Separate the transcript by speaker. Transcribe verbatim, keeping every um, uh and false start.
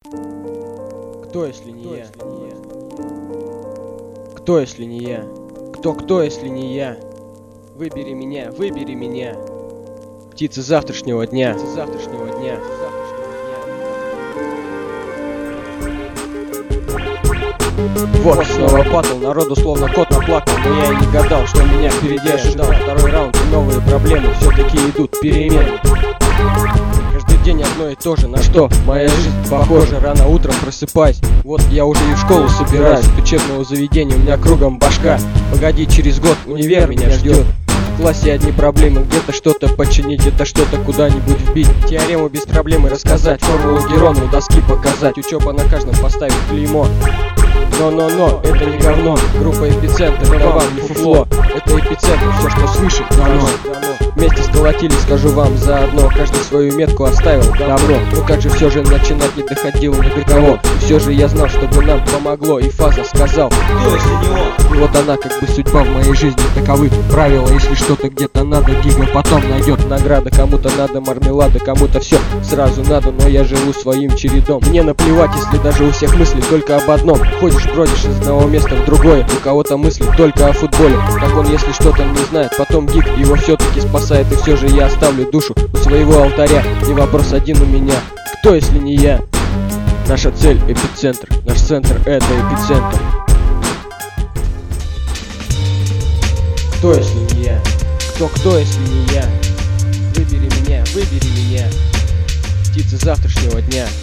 Speaker 1: Кто, если не я? Кто, если не я? Кто, кто, если не я? Выбери меня, выбери меня. Птица завтрашнего дня. Птица завтрашнего дня. Вот снова батл, народу словно кот наплакал. Но я и не гадал, что меня впереди ожидал. Второй раунд и новые проблемы все-таки идут перемены. Каждый день одно и то же, на что моя жизнь похожа. Рано утром просыпаюсь, вот я уже и в школу собираюсь. От учебного заведения у меня кругом башка. Погоди, через год универ меня ждет. В классе одни проблемы, где-то что-то починить, где-то что-то куда-нибудь вбить. Теорему без проблемы рассказать, формулу Герона у доски показать. Учеба на каждом поставить клеймо. Но-но-но, это не говно. Группа Эпицентр, это вам не фуфло. Это Эпицентр, все, что слышит, дано. Вместе сколотили, скажу вам заодно. Каждый свою метку оставил давно. Но как же все же начинать не доходило ни до кого. И все же я знал, чтобы нам помогло. И Фаза сказал: кто, если не он? И вот она, как бы судьба в моей жизни. Таковы правила, если что-то где-то надо, Гига потом найдет награда. Кому-то надо мармелада, кому-то все сразу надо. Но я живу своим чередом. Мне наплевать, если даже у всех мысли только об одном. Ходишь, бродишь из одного места в другое. У кого-то мысли только о футболе. Так он, если что-то не знает, потом Гиг его все-таки спасает. И все же я оставлю душу у своего алтаря. И вопрос один у меня: кто, если не я? Наша цель — Эпицентр. Наш центр — это Эпицентр. Кто, если не я? Кто, кто, если не я? Выбери меня, выбери меня. Птица завтрашнего дня.